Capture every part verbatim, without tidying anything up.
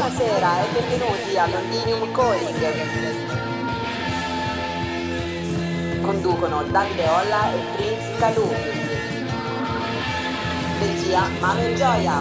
Buonasera e benvenuti a Londinium Calling. Conducono Davide Olla e Prince Calù. Regia Manuel Gioia.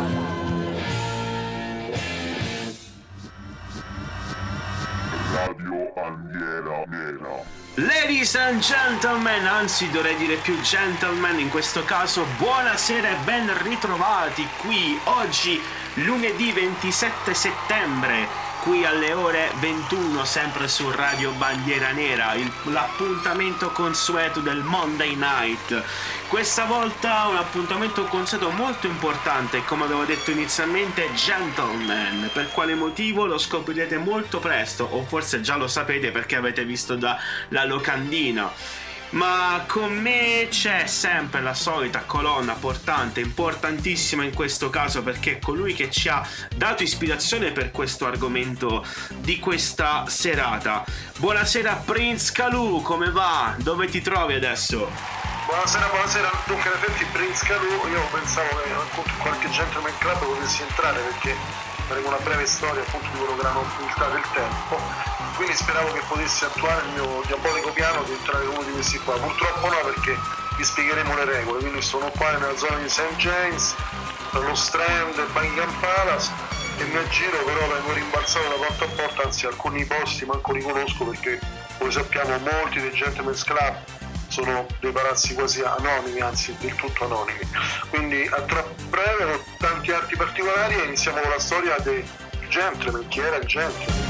Radio Bandiera Nera. Ladies and gentlemen, anzi dovrei dire più gentlemen in questo caso, buonasera e ben ritrovati qui oggi lunedì ventisette settembre, qui alle ore ventuno, sempre su Radio Bandiera Nera, il, l'appuntamento consueto del Monday Night. Questa volta un appuntamento consueto molto importante, come avevo detto inizialmente, gentlemen. Per quale motivo lo scoprirete molto presto, o forse già lo sapete perché avete visto da la locandina. Ma con me c'è sempre la solita colonna portante, importantissima in questo caso, perché è colui che ci ha dato ispirazione per questo argomento di questa serata. Buonasera Prince Calù, come va? Dove ti trovi adesso? Buonasera, buonasera. Dunque in effetti Prince Calù, io pensavo che appunto in qualche gentleman club potessi entrare, perché faremo una breve storia appunto di quello che erano nobiltà del tempo, quindi speravo che potessi attuare il mio diabolico piano di entrare in uno di questi qua. Purtroppo no, perché vi spiegheremo le regole. Quindi sono qua nella zona di Saint James, per lo Strand e Buckingham Palace, e mi aggiro, però vengo rimbalzato da porta a porta, anzi alcuni posti manco li conosco, perché come sappiamo molti dei gentleman's club sono dei palazzi quasi anonimi, anzi del tutto anonimi. Quindi a tra breve, con tanti altri particolari, iniziamo con la storia dei gentleman. Chi era il gentleman?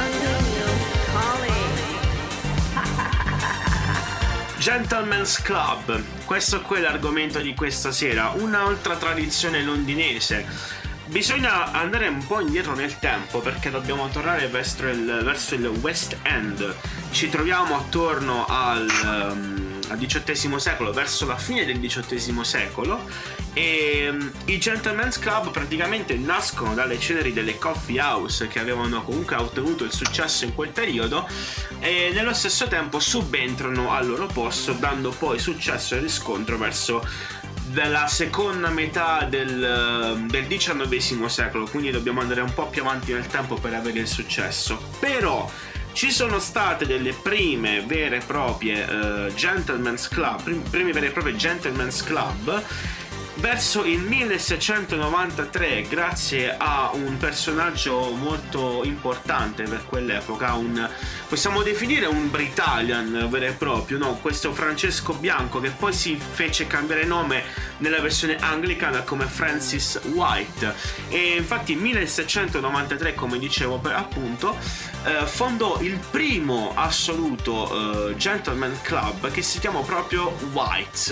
Gentleman's Club, questo qui è l'argomento di questa sera, un'altra tradizione londinese. Bisogna andare un po' indietro nel tempo, perché dobbiamo tornare verso il, verso il West End. Ci troviamo attorno al, um, al diciottesimo secolo, verso la fine del diciottesimo secolo, e um, i Gentleman's Club praticamente nascono dalle ceneri delle coffee house, che avevano comunque ottenuto il successo in quel periodo, e nello stesso tempo subentrano al loro posto, dando poi successo e riscontro verso della seconda metà del, del diciannovesimo secolo, quindi dobbiamo andare un po' più avanti nel tempo per avere il successo. Però ci sono state delle prime vere e proprie uh, gentleman's club, prim- primi veri e propri gentleman's club verso il milleseicentonovantatré, grazie a un personaggio molto importante per quell'epoca, un, possiamo definire un Britallian vero e proprio, no? Questo Francesco Bianco, che poi si fece cambiare nome nella versione anglicana come Francis White, e infatti nel milleseicentonovantatré, come dicevo per appunto, eh, fondò il primo assoluto eh, gentleman club, che si chiamò proprio White's.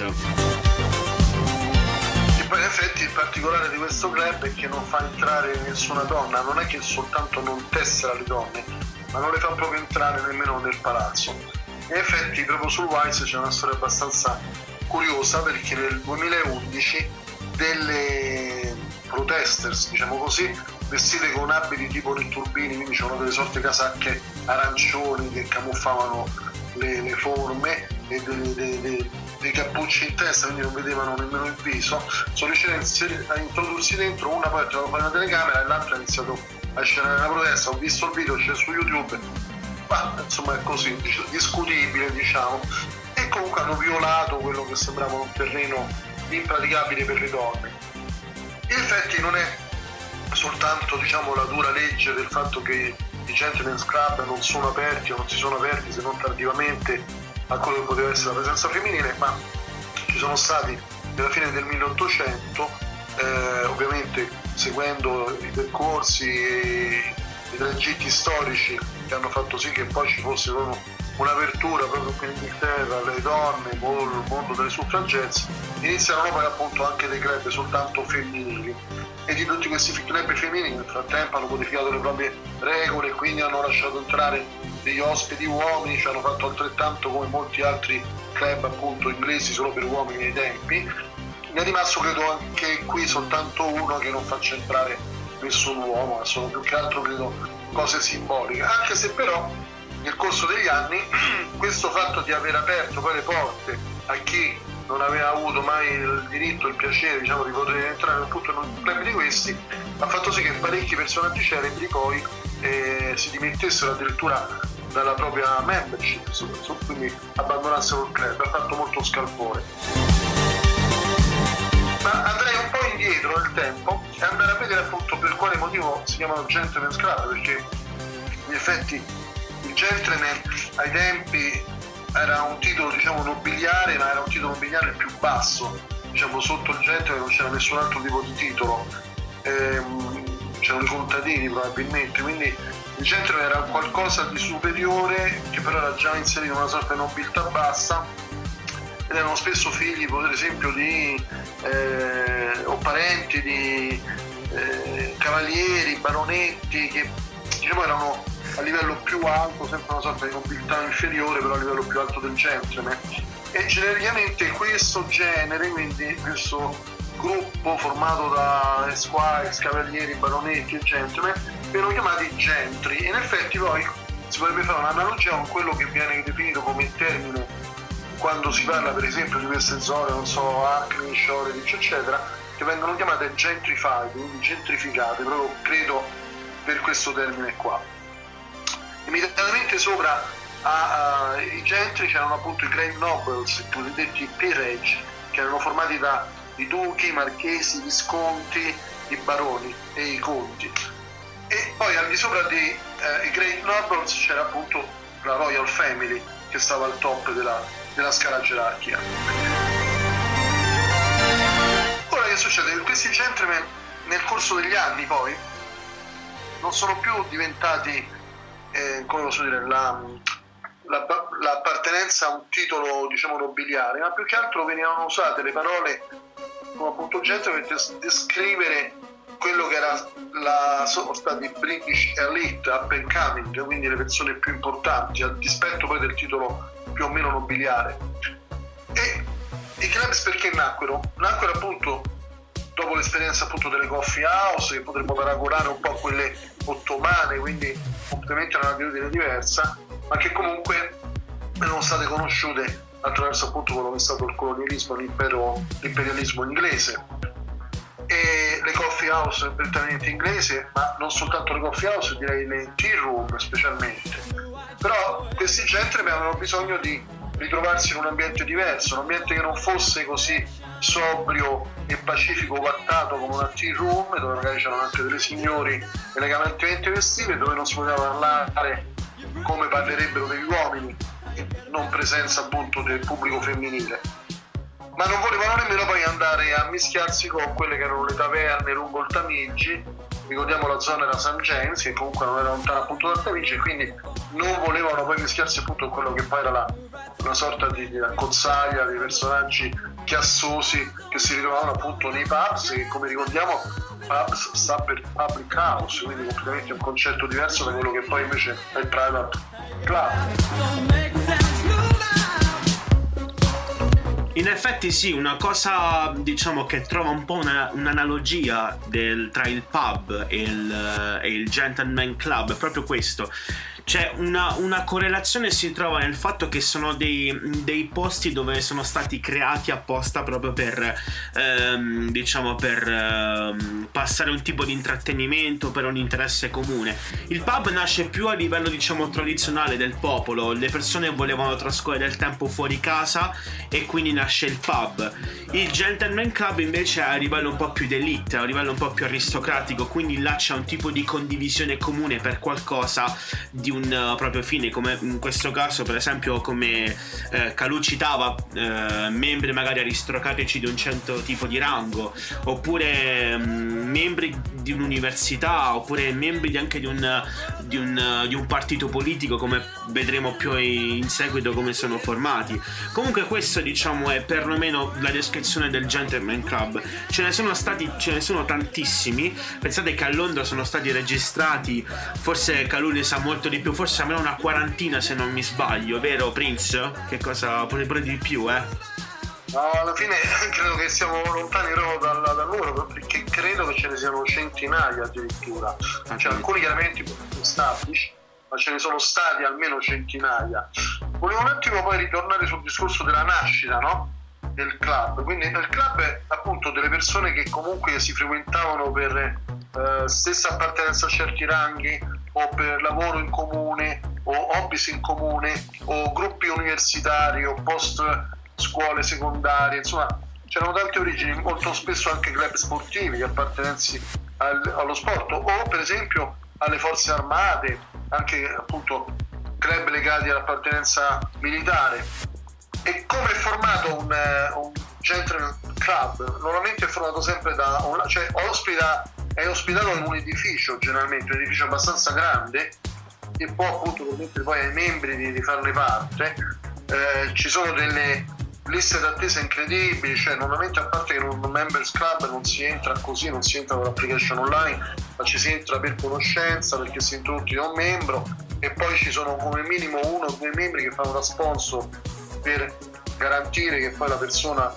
Poi in effetti il particolare di questo club è che non fa entrare nessuna donna, non è che soltanto non tessera le donne, ma non le fa proprio entrare nemmeno nel palazzo. In effetti proprio sul White's c'è una storia abbastanza curiosa, perché nel duemilaundici delle protesters, diciamo così, vestite con abiti tipo netturbini, quindi c'erano delle sorte casacche arancioni che camuffavano le, le forme, e dei, dei, dei, dei cappucci in testa, quindi non vedevano nemmeno il viso, sono riusciti a introdursi dentro. Una poi ha tirato fuori una telecamera e l'altra ha iniziato a scenare una protesta. Ho visto il video, c'è su YouTube, ma insomma è così, discutibile, diciamo, e comunque hanno violato quello che sembrava un terreno impraticabile per le donne. In effetti non è soltanto, diciamo, la dura legge del fatto che i gentleman's club non sono aperti o non si sono aperti se non tardivamente a quello che poteva essere la presenza femminile, ma ci sono stati nella fine del milleottocento, eh, ovviamente seguendo i percorsi e i tragitti storici che hanno fatto sì che poi ci fosse un'apertura proprio qui in Inghilterra alle donne, il mondo delle suffragette, iniziarono poi appunto anche dei club soltanto femminili, e di tutti questi club femminili nel frattempo hanno modificato le proprie regole e quindi hanno lasciato entrare degli ospiti uomini, ci hanno fatto altrettanto come molti altri club appunto inglesi solo per uomini ai tempi. Ne è rimasto credo anche qui soltanto uno che non faccia entrare nessun uomo, ma sono più che altro credo cose simboliche, anche se però nel corso degli anni questo fatto di aver aperto poi le porte a chi non aveva avuto mai il diritto, il piacere, diciamo, di poter entrare appunto in un club di questi, ha fatto sì che parecchi personaggi celebri poi eh, si dimettessero addirittura dalla propria membership, quindi abbandonassero il club. Ha fatto molto scalpore. Ma andrei un po' indietro nel tempo e andare a vedere appunto per quale motivo si chiamano Gentleman's Club, perché in effetti il gentleman ai tempi era un titolo, diciamo, nobiliare, ma era un titolo nobiliare il più basso, diciamo, sotto il gentleman non c'era nessun altro tipo di titolo, ehm, c'erano i contadini probabilmente, quindi il gentleman era qualcosa di superiore che però era già inserito in una sorta di nobiltà bassa, ed erano spesso figli per esempio di eh, o parenti di eh, cavalieri, baronetti che, diciamo, erano a livello più alto, sempre una sorta di nobiltà inferiore però a livello più alto del gentleman. E genericamente questo genere, quindi questo gruppo formato da esquires, cavalieri, baronetti e gentleman, vengono chiamati gentry. E in effetti poi si potrebbe fare un'analogia con quello che viene definito come termine quando si parla per esempio di queste zone, non so, Acme, Shoreditch eccetera, che vengono chiamate gentrified, quindi gentrificate, proprio credo per questo termine qua. Immediatamente sopra a, a, i gentry c'erano appunto i Great Nobles, i cosiddetti peerage, che erano formati da i duchi, i marchesi, i visconti, i baroni e i conti. E poi al di sopra dei eh, Great Nobles c'era appunto la Royal Family, che stava al top della, della scala gerarchica. Ora che succede? Che questi gentleman nel corso degli anni poi non sono più diventati Eh, come posso dire, la, la, l'appartenenza a un titolo, diciamo, nobiliare, ma più che altro venivano usate le parole come appunto gentleman per descrivere quello che era la sorta di British elite up and coming, quindi le persone più importanti, a dispetto poi del titolo più o meno nobiliare. E i clubs perché nacquero? Nacquero appunto dopo l'esperienza appunto delle coffee house, che potremmo paragonare un po' a quelle ottomane, quindi ovviamente una attitudine diversa, ma che comunque erano state conosciute attraverso appunto quello che è stato il colonialismo, l'impero, l'imperialismo inglese. E le coffee house prettamente inglesi, ma non soltanto le coffee house, direi le tea room specialmente. Però questi gentleman avevano bisogno di ritrovarsi in un ambiente diverso, un ambiente che non fosse così sobrio e pacifico, guardato come una tea room, dove magari c'erano anche delle signori elegantemente vestite, dove non si poteva parlare come parlerebbero degli uomini, non presenza appunto del pubblico femminile. Ma non volevano nemmeno poi andare a mischiarsi con quelle che erano le taverne lungo il Tamigi. Ricordiamo la zona era Saint James, che comunque non era lontana appunto dal Tamigi, e quindi non volevano poi mischiarsi appunto con quello che poi era la, una sorta di, di accozzaglia di personaggi chiassosi che si ritrovavano appunto nei pubs, che come ricordiamo pubs sta per public house, quindi completamente un concetto diverso da quello che poi invece è il private club. In effetti sì, una cosa diciamo che trova un po' una, un'analogia del, tra il pub e il, e il gentleman club è proprio questo. C'è una, una correlazione si trova nel fatto che sono dei, dei posti dove sono stati creati apposta proprio per ehm, diciamo per ehm, passare un tipo di intrattenimento, per un interesse comune. Il pub nasce più a livello diciamo tradizionale del popolo, le persone volevano trascorrere del tempo fuori casa e quindi nasce il pub. Il gentleman club invece è a livello un po' più d'elite, a livello un po' più aristocratico, quindi là c'è un tipo di condivisione comune per qualcosa di un un proprio fine, come in questo caso per esempio come eh, Calù citava eh, membri magari aristocratici di un certo tipo di rango, oppure mh, membri di un'università, oppure membri di anche di un, di, un, di un partito politico, come vedremo più in seguito come sono formati. Comunque questo diciamo è perlomeno la descrizione del gentleman club. Ce ne sono stati, ce ne sono tantissimi. Pensate che a Londra sono stati registrati, forse Calù ne sa molto di più, forse almeno una quarantina se non mi sbaglio, vero Prince? Che cosa, pure di più, eh? No, alla fine credo che siamo lontani proprio dal, dal numero, perché credo che ce ne siano centinaia addirittura. Ah, cioè, alcuni chiaramente statici, ma ce ne sono stati almeno centinaia. Volevo un attimo poi ritornare sul discorso della nascita, no? Del club. Quindi il club è appunto delle persone che comunque si frequentavano per eh, stessa appartenenza a certi ranghi, o per lavoro in comune, o hobbies in comune, o gruppi universitari, o post scuole secondarie, insomma c'erano tante origini, molto spesso anche club sportivi, appartenenze al, allo sport, o per esempio alle forze armate, anche appunto club legati all'appartenenza militare. E come è formato un, un gentleman club? Normalmente è formato sempre da un, cioè ospita, è ospitato in un edificio, generalmente un edificio abbastanza grande, e può appunto permettere poi ai membri di, di farne parte. Eh, ci sono delle liste d'attesa incredibili, cioè normalmente, a parte che in un members club non si entra così, non si entra con l'application online, ma ci si entra per conoscenza, perché si è introdotti da un membro, e poi ci sono come minimo uno o due membri che fanno da sponsor per garantire che poi la persona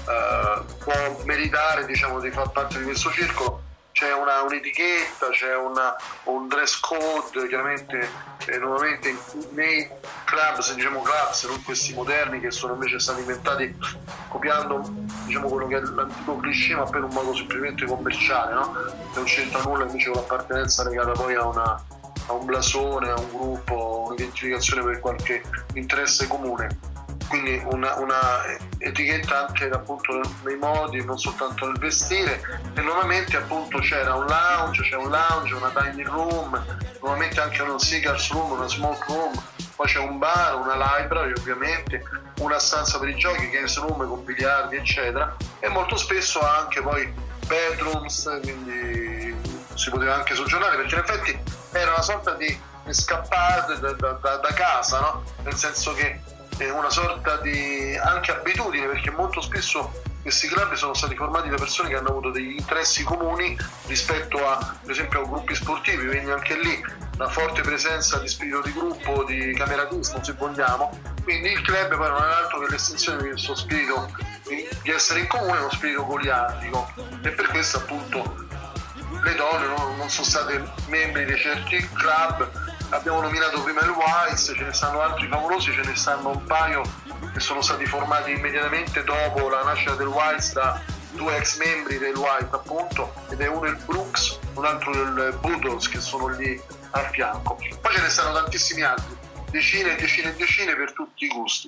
eh, può meritare, diciamo, di far parte di questo circolo. C'è una, un'etichetta, c'è una, un dress code, chiaramente eh, normalmente nei clubs, diciamo clubs, non questi moderni che sono invece stati inventati copiando, diciamo, quello che è l'antico cliché, ma per un modo semplicemente commerciale, no? Non c'entra nulla invece con l'appartenenza legata poi a, una, a un blasone, a un gruppo, un'identificazione per qualche interesse comune. Quindi una, una etichetta anche appunto nei modi, non soltanto nel vestire. E normalmente appunto c'era un lounge, c'è un lounge, una dining room, normalmente anche uno cigars room, una smoke room, poi c'è un bar, una library ovviamente, una stanza per i giochi, games room con biliardi eccetera, e molto spesso anche poi bedrooms, quindi si poteva anche soggiornare, perché in effetti era una sorta di scappate da, da, da, da casa, no? Nel senso che una sorta di anche abitudine, perché molto spesso questi club sono stati formati da persone che hanno avuto degli interessi comuni rispetto a, per esempio, a gruppi sportivi, quindi anche lì una forte presenza di spirito di gruppo, di cameratismo se vogliamo. Quindi il club poi non è altro che l'estensione di questo spirito di essere in comune, uno spirito goliardico, e per questo appunto le donne non, non sono state membri di certi club. Abbiamo nominato prima il Wilds, ce ne stanno altri favolosi, ce ne stanno un paio che sono stati formati immediatamente dopo la nascita del Wilds da due ex membri del Wilds appunto, ed è uno il Brooks, un altro il Boodles, che sono lì a fianco. Poi ce ne stanno tantissimi altri, decine e decine e decine per tutti i gusti.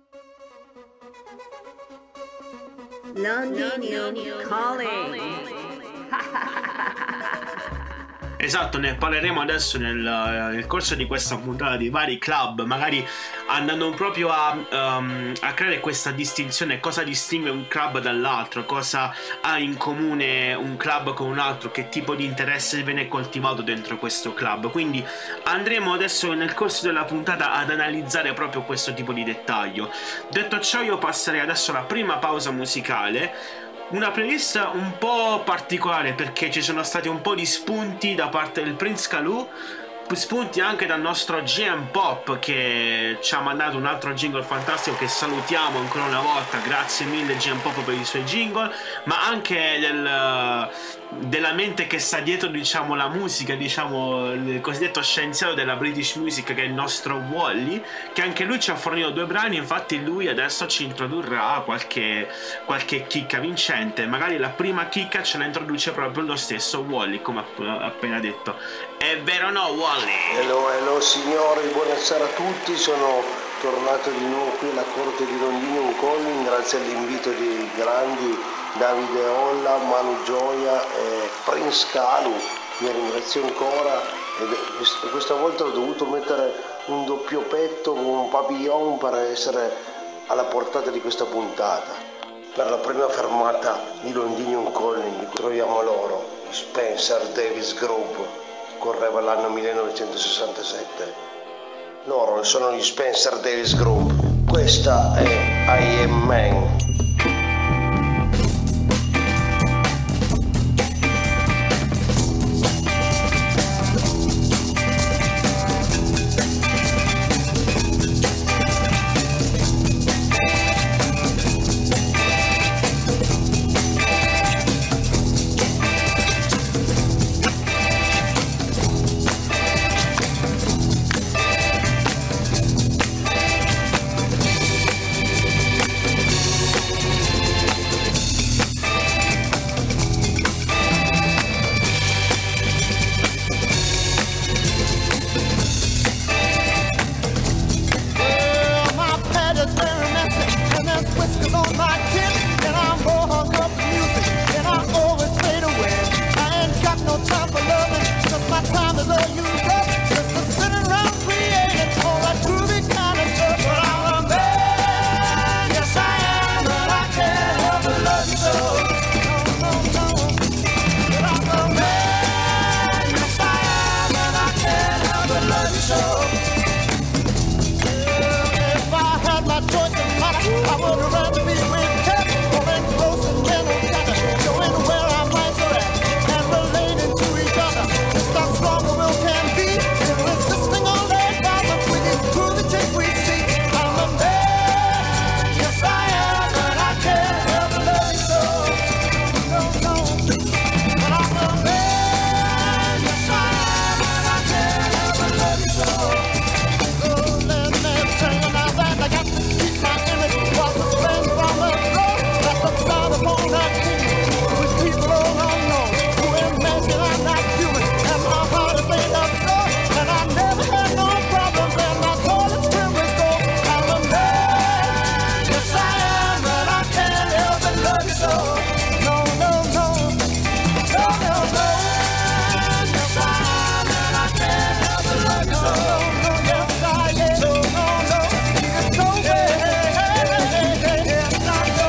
Londinium Calling. Esatto, ne parleremo adesso nel, nel corso di questa puntata di vari club, magari andando proprio a, um, a creare questa distinzione, cosa distingue un club dall'altro, cosa ha in comune un club con un altro, che tipo di interesse viene coltivato dentro questo club. Quindi andremo adesso nel corso della puntata ad analizzare proprio questo tipo di dettaglio. Detto ciò, io passerei adesso alla prima pausa musicale. Una playlist un po' particolare, perché ci sono stati un po' di spunti da parte del Prince Kalu, spunti anche dal nostro G M Pop, che ci ha mandato un altro jingle fantastico che salutiamo ancora una volta. Grazie mille G M Pop per i suoi jingle, ma anche del, della mente che sta dietro, diciamo, la musica, diciamo il cosiddetto scienziato della British Music, che è il nostro Wally, che anche lui ci ha fornito due brani. Infatti lui adesso ci introdurrà qualche, qualche chicca vincente. Magari la prima chicca ce la introduce proprio lo stesso Wally, come ha appena detto. È vero o no, Wally? Hello, hello signori, buonasera a tutti. Sono tornato di nuovo qui alla corte di Londinium Calling grazie all'invito dei grandi Davide Olla, Manu Gioia e Prince Kalu. Vi ringrazio ancora, e questa volta ho dovuto mettere un doppio petto con un papillon per essere alla portata di questa puntata. Per la prima fermata di Londinium Calling troviamo loro, Spencer Davis Group. Correva l'anno millenovecentosessantasette. Loro sono gli Spencer Davis Group. Questa è I Am Man. time is all used up. Just sitting around creating all that groovy kind of stuff. But I'm a man, yes I am, and I can't help but love you so. No, no, no. But I'm a man, yes I am, and I can't help but love you so. Yeah, if I had my choice tonight, I would rather be with Ted, going close and gentle, showing where our minds are at, and relating to each other. Just how strong the will can be, resisting all their problems with each groovy chick we see. I'm a man, yes I am, and I can't help but love you so. No, no, but I'm a man, yes I am, and I can't help but love you so. So let me tell you now that I got to keep my image while suspended from the floor. That's the sound upon that key, with people all unknown who imagine I'm not human, and my heart is made of stone, and I never had no problems, and my soul is filled with gold. I'm a man, yes I am, and I can't help but love you so. No, no, no, no, no, no. Yes I am, and I can't help but love you so. No, no, yes I am. No, no, no. It's so bad. Yes I know.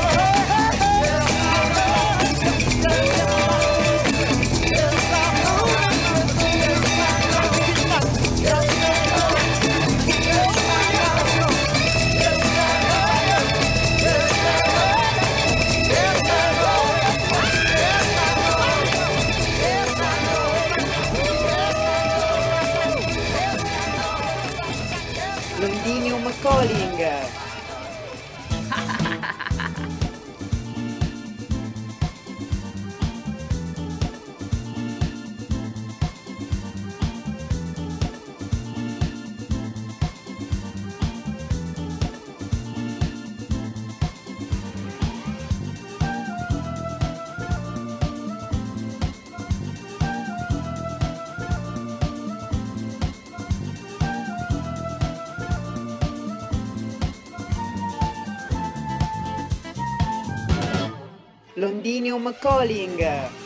Londinium Calling. Londinium Calling.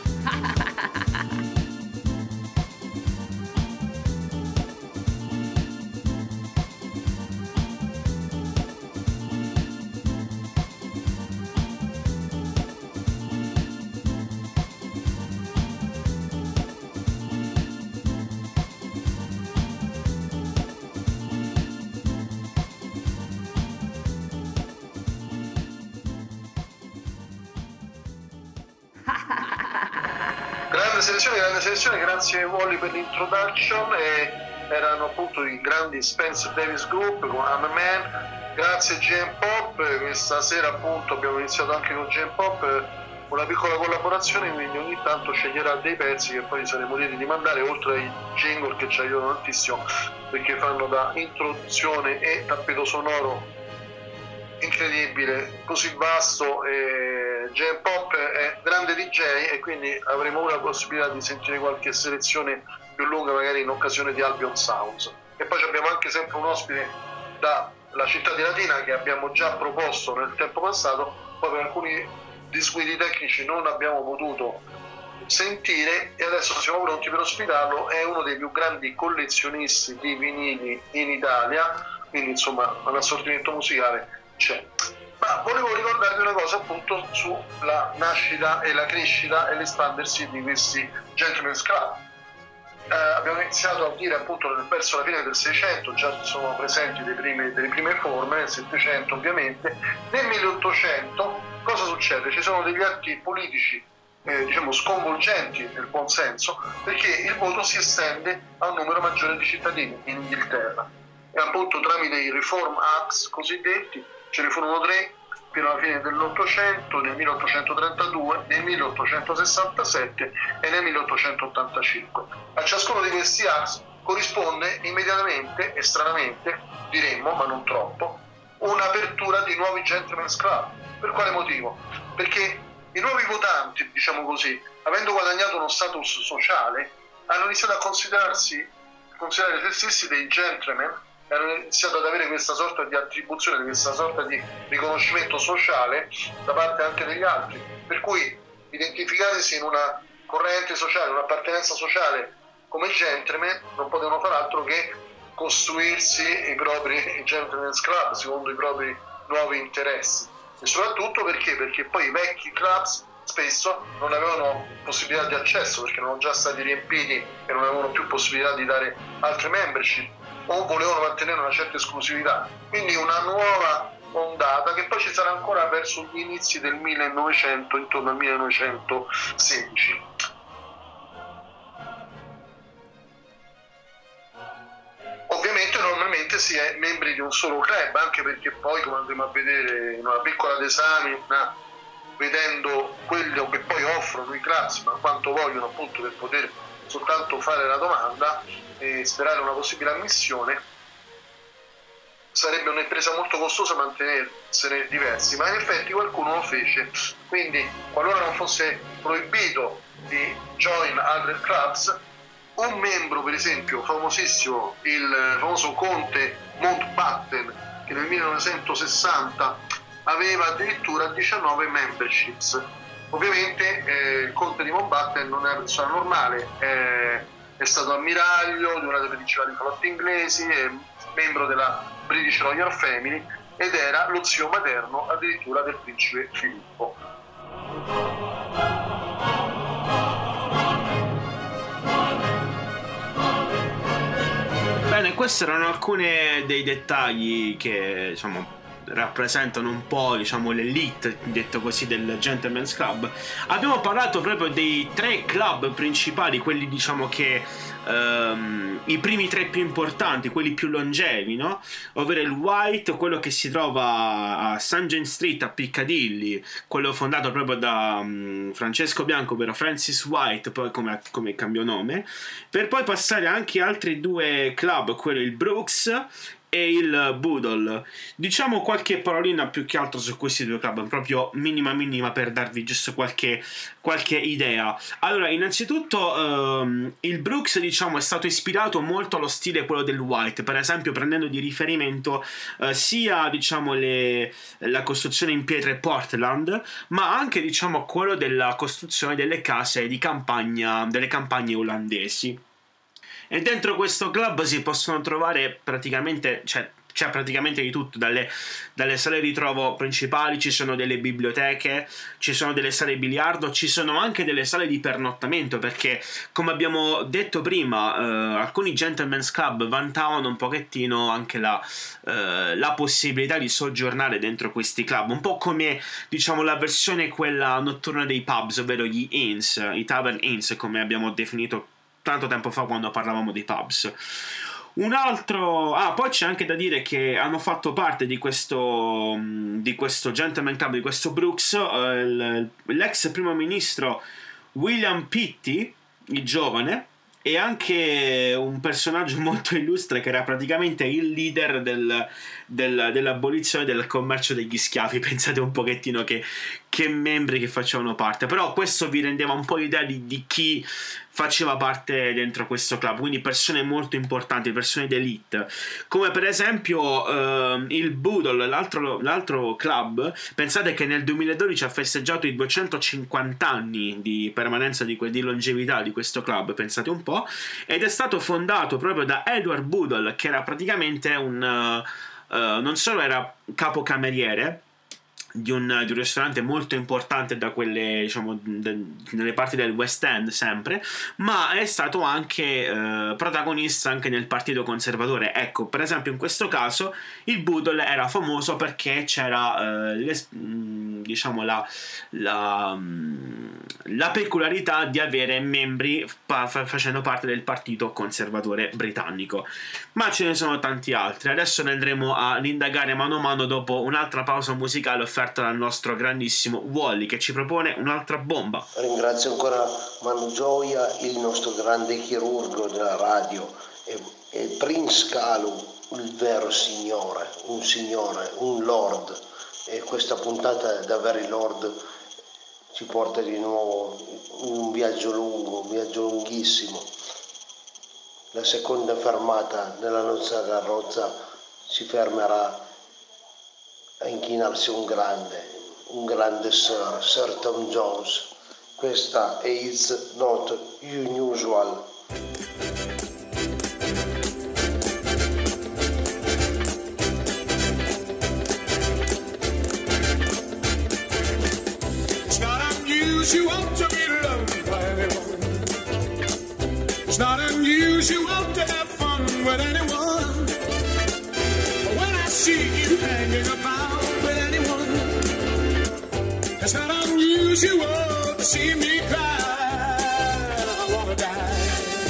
Grande selezione, grande selezione, grazie Wally per l'introduction. E erano appunto i grandi Spencer Davis Group con I'm a Man. Grazie Gen Pop, questa sera appunto abbiamo iniziato anche con Gen Pop una piccola collaborazione, quindi ogni tanto sceglierà dei pezzi che poi saremo lieti di mandare, oltre ai jingle che ci aiutano tantissimo perché fanno da introduzione e tappeto sonoro incredibile, così vasto. E Gen Pop è grande D J e quindi avremo ora la possibilità di sentire qualche selezione più lunga magari in occasione di Albion Sounds. E poi abbiamo anche sempre un ospite dalla città di Latina che abbiamo già proposto nel tempo passato, poi per alcuni disguidi tecnici non abbiamo potuto sentire e adesso siamo pronti per ospitarlo. È uno dei più grandi collezionisti di vinili in Italia, quindi insomma un assortimento musicale c'è. Ma volevo ricordarvi una cosa appunto sulla nascita e la crescita e l'espandersi di questi Gentleman's Club. Eh, abbiamo iniziato a dire appunto verso la fine del Seicento, già sono presenti le prime, delle prime forme, nel Settecento ovviamente. Nel milleottocento cosa succede? Ci sono degli atti politici eh, diciamo sconvolgenti nel buon senso, perché il voto si estende a un numero maggiore di cittadini in Inghilterra e appunto tramite i Reform Acts cosiddetti ce ne furono tre fino alla fine dell'Ottocento, nel milleottocentotrentadue, nel milleottocentosessantasette e nel milleottocentottantacinque. A ciascuno di questi acts corrisponde immediatamente e stranamente, diremmo, ma non troppo, un'apertura di nuovi Gentleman's Club. Per quale motivo? Perché i nuovi votanti, diciamo così, avendo guadagnato uno status sociale, hanno iniziato a considerarsi, considerare se stessi dei gentleman, hanno iniziato ad avere questa sorta di attribuzione, questa sorta di riconoscimento sociale da parte anche degli altri, per cui identificatisi in una corrente sociale, un'appartenenza sociale come gentleman non potevano far altro che costruirsi i propri gentleman's club secondo i propri nuovi interessi, e soprattutto perché perché poi i vecchi clubs spesso non avevano possibilità di accesso perché erano già stati riempiti e non avevano più possibilità di dare altre membership o volevano mantenere una certa esclusività. Quindi una nuova ondata che poi ci sarà ancora verso gli inizi del millenovecento, intorno al millenovecentosedici. Ovviamente normalmente si è membri di un solo club, anche perché poi, come andremo a vedere in una piccola disamina, vedendo quello che poi offrono i clubs, ma quanto vogliono appunto per poter soltanto fare la domanda e sperare una possibile ammissione, sarebbe un'impresa molto costosa mantenersene diversi, ma in effetti qualcuno lo fece. Quindi qualora non fosse proibito di join other clubs, un membro, per esempio famosissimo, il famoso conte Mountbatten, che nel millenovecentosessanta aveva addirittura diciannove memberships. Ovviamente eh, il conte di Mountbatten non è una persona normale, eh, è stato ammiraglio di una delle principali flotte inglesi, è membro della British Royal Family ed era lo zio materno addirittura del principe Filippo. Bene, questi erano alcuni dei dettagli che, diciamo, rappresentano un po', diciamo, l'elite, detto così, del Gentleman's Club. Abbiamo parlato proprio dei tre club principali, quelli, diciamo, che um, i primi tre più importanti, quelli più longevi, no? Ovvero il White, quello che si trova a Saint James Street a Piccadilly, quello fondato proprio da um, Francesco Bianco, ovvero Francis White, poi come, come cambiò nome, per poi passare anche altri due club, quello il Brooks e il Boodle. Diciamo qualche parolina più che altro su questi due club, proprio minima minima, per darvi giusto qualche, qualche idea. Allora, innanzitutto um, il Brooks, diciamo, è stato ispirato molto allo stile quello del White, per esempio prendendo di riferimento uh, sia, diciamo, le, la costruzione in pietre Portland, ma anche, diciamo, quello della costruzione delle case di campagna, delle campagne olandesi. E dentro questo club si possono trovare praticamente, cioè c'è praticamente di tutto, dalle, dalle sale ritrovo principali, ci sono delle biblioteche, ci sono delle sale biliardo, ci sono anche delle sale di pernottamento, perché come abbiamo detto prima, eh, alcuni gentleman's club vantavano un pochettino anche la, eh, la possibilità di soggiornare dentro questi club, un po' come, diciamo, la versione quella notturna dei pubs, ovvero gli inns, i tavern inns, come abbiamo definito tanto tempo fa quando parlavamo dei pubs. Un altro... Ah, poi c'è anche da dire che hanno fatto parte di questo di questo Gentleman Club, di questo Brooks, eh, l'ex primo ministro William Pitty, il giovane, e anche un personaggio molto illustre che era praticamente il leader del, del, dell'abolizione del commercio degli schiavi. Pensate un pochettino che, che membri che facevano parte, però questo vi rendeva un po' l'idea di, di chi faceva parte dentro questo club, quindi persone molto importanti, persone d'elite, come per esempio eh, il Boodle, l'altro, l'altro club. Pensate che nel duemiladodici ha festeggiato i duecentocinquanta anni di permanenza, di, di longevità di questo club, pensate un po', ed è stato fondato proprio da Edward Boodle, che era praticamente un uh, uh, non solo era capocameriere Di un, di un ristorante molto importante da quelle, diciamo, de, nelle parti del West End sempre, ma è stato anche eh, protagonista anche nel partito conservatore. Ecco, per esempio in questo caso il Boodle era famoso perché c'era eh, le, diciamo la, la, la peculiarità di avere membri pa- facendo parte del partito conservatore britannico, ma ce ne sono tanti altri. Adesso ne andremo ad indagare mano a mano dopo un'altra pausa musicale offerta dal nostro grandissimo Wally, che ci propone un'altra bomba. Ringrazio ancora Manu Gioia, il nostro grande chirurgo della radio, e, e Prince Kalu, il vero signore, un signore, un lord, e questa puntata da Very Lord ci porta di nuovo in un viaggio lungo, un viaggio lunghissimo. La seconda fermata della nostra carrozza si fermerà a inchinarsi un grande, un grande Sir, Sir Tom Jones. Questa è It's Not Unusual. It's not unusual to be loved by anyone. It's not unusual to have fun with anyone. But when I see you hanging about with anyone, it's not unusual to see me cry. I wanna die.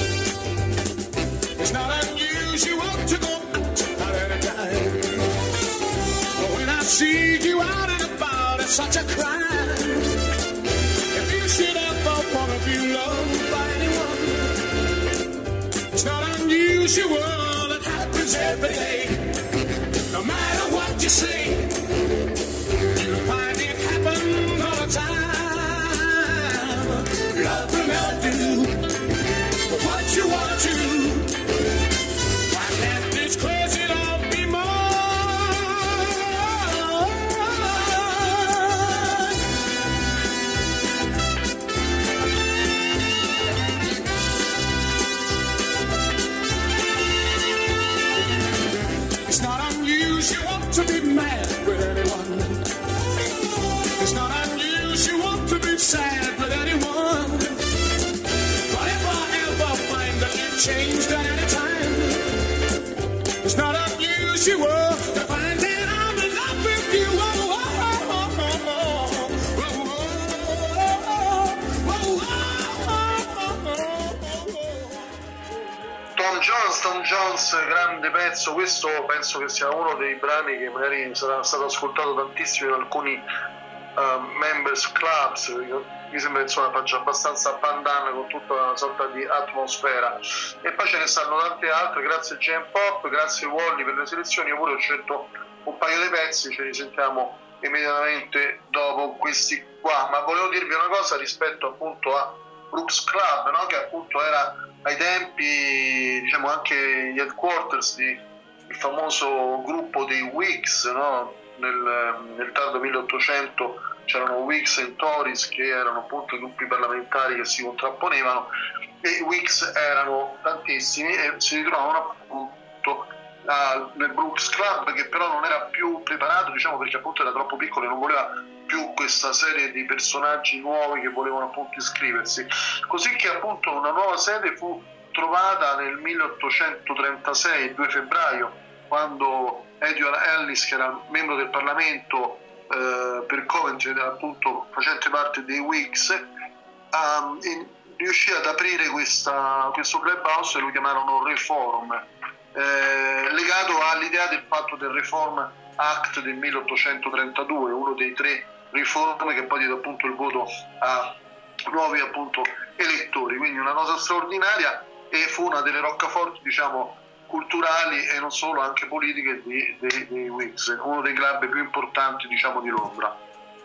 It's not unusual to go out at a time. But when I see you out and about, it's such a crime. If you should ever wanna be loved by anyone, it's not unusual, it happens every day. No matter what you say, you'll find it happens all the time. Love will never do what you want to. Why can't this crazy love be more? It's not unusual to be mad with anyone. It's not unusual to be sad with anyone. But if I ever find that you've changed at any time, it's not unusual to find that I'm in love with you. Oh, oh, oh, oh, oh, oh, oh, oh, oh. Tom Jones, Tom Jones, grande pezzo. Questo penso che sia uno dei brani che magari sarà stato ascoltato tantissimo in alcuni uh, members clubs. Mi sembra insomma faccia abbastanza bandana con tutta una sorta di atmosfera. E poi ce ne stanno tante altre. Grazie Jam Pop, grazie Wally per le selezioni. Io pure ho scelto un paio di pezzi, ce li sentiamo immediatamente dopo questi qua. Ma volevo dirvi una cosa rispetto appunto a Brooks Club, no? Che appunto era ai tempi, diciamo, anche gli headquarters di il famoso gruppo dei Whigs, no? Nel, nel tardo milleottocento c'erano Whigs e Tories, che erano appunto i gruppi parlamentari che si contrapponevano, e i Whigs erano tantissimi e si ritrovavano appunto a, nel Brooks Club, che però non era più preparato, diciamo, perché appunto era troppo piccolo e non voleva più questa serie di personaggi nuovi che volevano appunto iscriversi, così che appunto una nuova sede fu trovata nel milleottocentotrentasei, il due febbraio, quando Edward Ellis, che era membro del Parlamento eh, per Coventry, appunto facente parte dei Whigs, um, in, riuscì ad aprire questa, questo clubhouse e lo chiamarono Reform, eh, legato all'idea del patto del Reform Act del milleottocentotrentadue, uno dei tre riforme che poi diede appunto il voto a nuovi appunto elettori, quindi una cosa straordinaria, e fu una delle roccaforti, diciamo, culturali e non solo, anche politiche dei, dei, dei Whigs, uno dei club più importanti, diciamo, di Londra.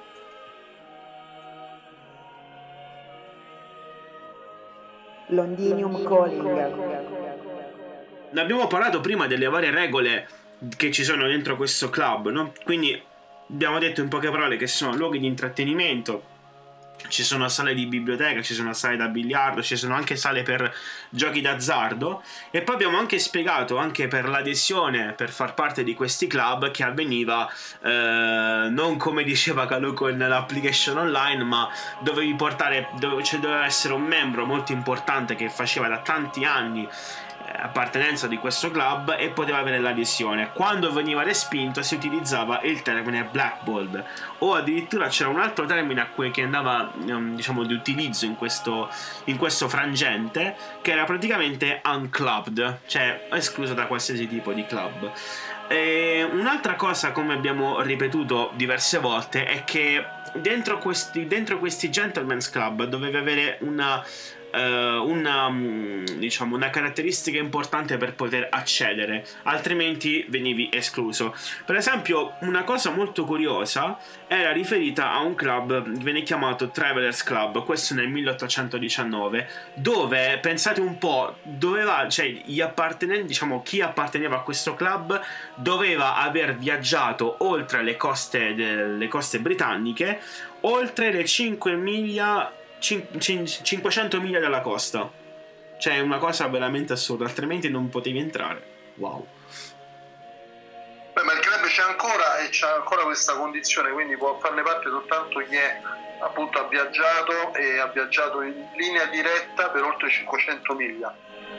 Londinium Calling. Ne abbiamo parlato prima delle varie regole che ci sono dentro questo club, no? Quindi abbiamo detto in poche parole che sono luoghi di intrattenimento, ci sono sale di biblioteca, ci sono sale da biliardo, ci sono anche sale per giochi d'azzardo, e poi abbiamo anche spiegato anche per l'adesione per far parte di questi club che avveniva eh, non come diceva Calù con l'application online, ma dovevi portare, dove, cioè doveva essere un membro molto importante che faceva da tanti anni appartenenza di questo club e poteva avere l'adesione. Quando veniva respinto si utilizzava il termine blackballed, o addirittura c'era un altro termine a cui che andava diciamo di utilizzo in questo, in questo frangente, che era praticamente unclubbed, cioè escluso da qualsiasi tipo di club. E un'altra cosa, come abbiamo ripetuto diverse volte, è che dentro questi, dentro questi gentleman's club dovevi avere una Uh, una, diciamo, una caratteristica importante per poter accedere, altrimenti venivi escluso. Per esempio, una cosa molto curiosa era riferita a un club che viene chiamato Travelers Club, questo nel milleottocentodiciannove, dove, pensate un po', doveva, cioè gli appartenenti, diciamo chi apparteneva a questo club doveva aver viaggiato oltre le coste, le coste britanniche, oltre le cinque miglia cinquecento miglia dalla costa. Cioè è una cosa veramente assurda, altrimenti non potevi entrare. Wow. Beh, ma il club c'è ancora e c'è ancora questa condizione, quindi può farne parte soltanto chi è appunto ha viaggiato e ha viaggiato in linea diretta per oltre cinquecento miglia.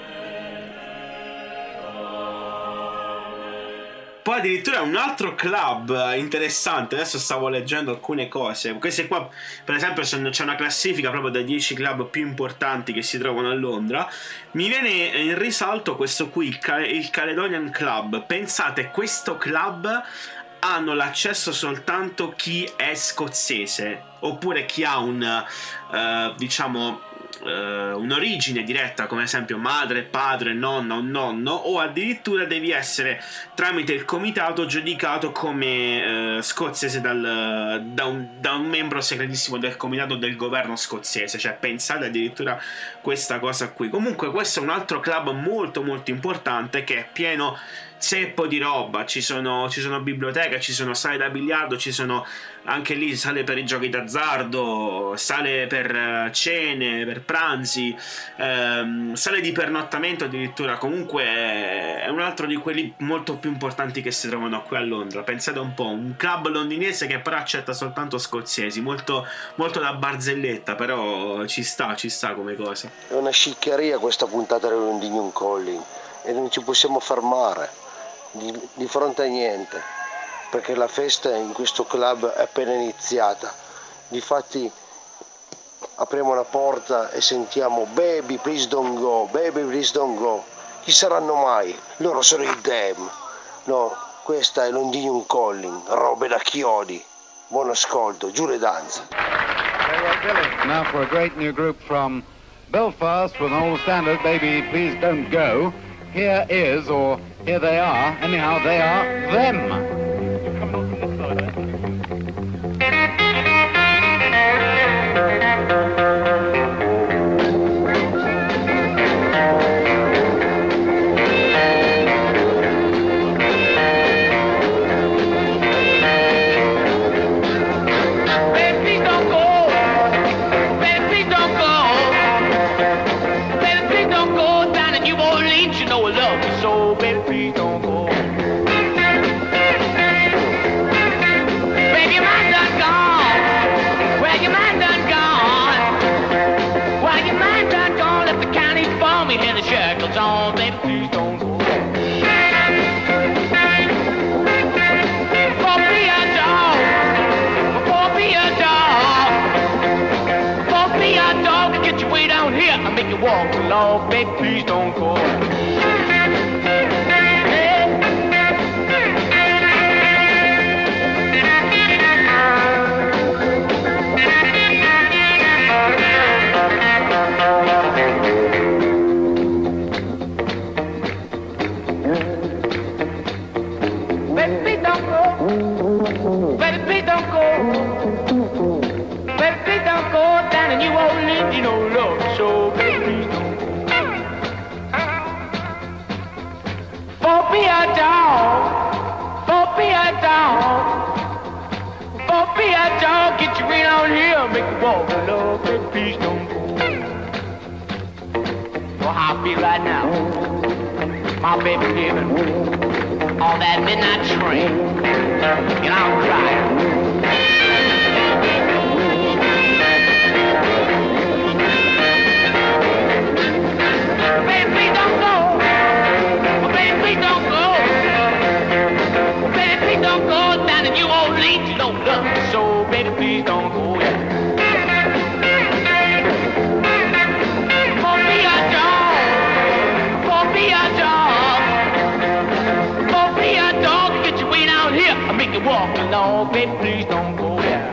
Poi addirittura un altro club interessante, adesso stavo leggendo alcune cose, queste qua per esempio c'è una classifica proprio dei dieci club più importanti che si trovano a Londra, mi viene in risalto questo qui, il, Cal- il Caledonian Club. Pensate, questo club hanno l'accesso soltanto chi è scozzese, oppure chi ha un, uh, diciamo... Uh, un'origine diretta, come ad esempio madre, padre, nonna o nonno, o addirittura devi essere tramite il comitato giudicato come uh, scozzese dal, da, un, da un membro segretissimo del comitato del governo scozzese. Cioè pensate addirittura questa cosa qui. Comunque questo è un altro club molto molto importante che è pieno zeppo di roba, ci sono, ci sono biblioteche, ci sono sale da biliardo, ci sono anche lì sale per i giochi d'azzardo, sale per cene, per pranzi, ehm, sale di pernottamento addirittura. Comunque è un altro di quelli molto più importanti che si trovano qui a Londra. Pensate un po', un club londinese che però accetta soltanto scozzesi, molto, molto da barzelletta, però ci sta, ci sta come cosa. È una sciccheria questa puntata del Londinium Calling e non ci possiamo fermare di, di fronte a niente, perché la festa in questo club è appena iniziata. Difatti apriamo la porta e sentiamo "Baby please don't go, baby please don't go". Chi saranno mai? Loro sono i Dem. No, questa è Londinium Calling, robe da chiodi. Buon ascolto, giù le danze. Now for a great new group from Belfast with an old standard, "Baby please don't go". Here is, or here they are, anyhow they are them. Walk along, baby, please don't go. Baby, please don't go. Baby, please don't go. Baby, please don't go down in New Orleans, you know, love so. For be a dog, for be a dog, for be a dog, get you in on here, make you walk, love, baby, please don't go. Well, how I feel right now, my baby living on that midnight train, and I'm crying. Baby, please don't go. Baby, please don't go. Baby, please don't go down to New Orleans. You don't love me so. Baby, please don't go. Yeah. For be a dog. For be a dog. For be a dog. Get your way down here. I make you walk along. Baby, please don't go. Yeah.